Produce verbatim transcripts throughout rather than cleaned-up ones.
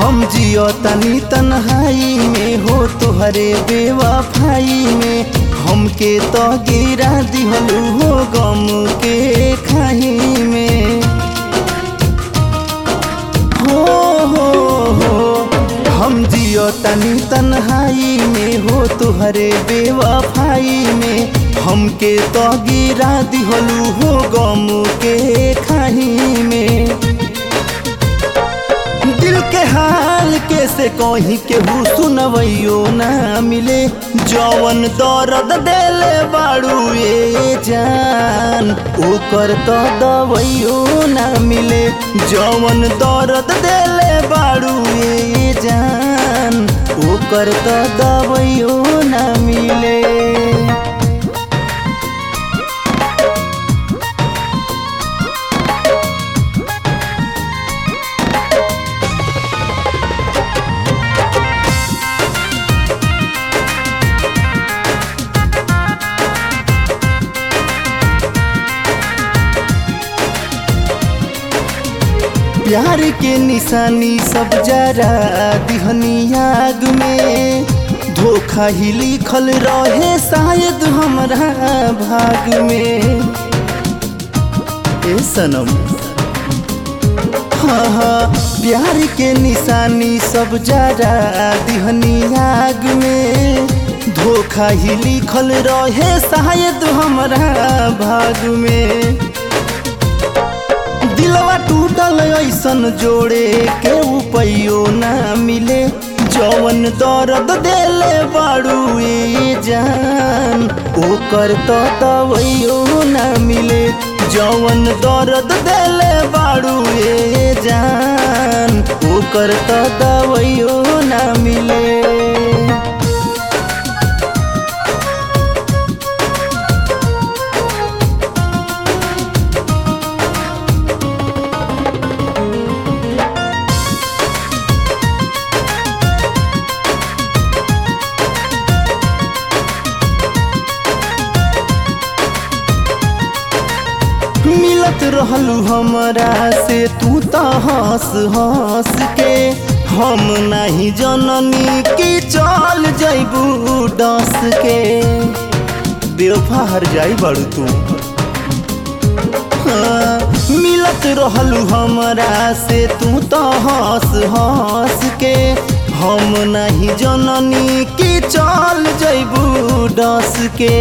हम जियो तनी तन्हाई में हो तोहरे बेवफाई में हमके तो गिरा दिहलू हो गम के खाई में हो हो हो हम जियो तनी तन्हाई में हो तोहरे बेवफाई में हमके तो गिरा दिहलू हो गम के खाई में दिल के हाल कैसे कहीं केहू सुनवैयो ना मिले जवन दर्द देले बाड़ू ए जान ओकर तो दवैयो ना मिले जवन दर्द देले बाड़ू ए जान ओकर तो दवैयो ना मिले। प्यार के निशानी सब जरा दिहनी आग में धोखा ही लिखल रहे शायद हमरा भाग में ए सनम हाँ हाँ प्यार के निशानी सब जरा दिहनी आग में धोखा ही लिखल रहे शायद हमरा भाग में दिलवा टूटल ऐसन जोड़े के उपयो ना मिले जवन दर्द देले बाड़ू ए जान ओकर तो दवैयो ना मिले जवन दर्द देले बाड़ू ए जान ओकर तो दवैयो ना मिले। मिलत रहलू हमरा से तू तो हंस हंस के हम नहीं जननी की चल जैबू डस के बेवफा हर जाई बाड़ू तू हाँ, मिलत रहलू हमरा से तू तो हंस हंस के हम नहीं जननी की चल जैबू डस के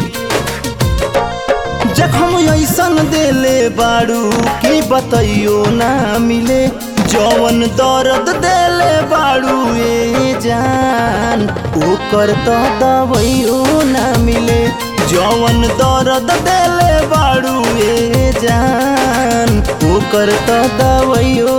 जखम ऐसन देले बाड़ू की बतैयो ना मिले जवन दर्द देले बाड़ू ए जान ओकर तो दवैयो ना मिले जवन दर्द देले बाड़ू ए जान ओकर तो दवैयो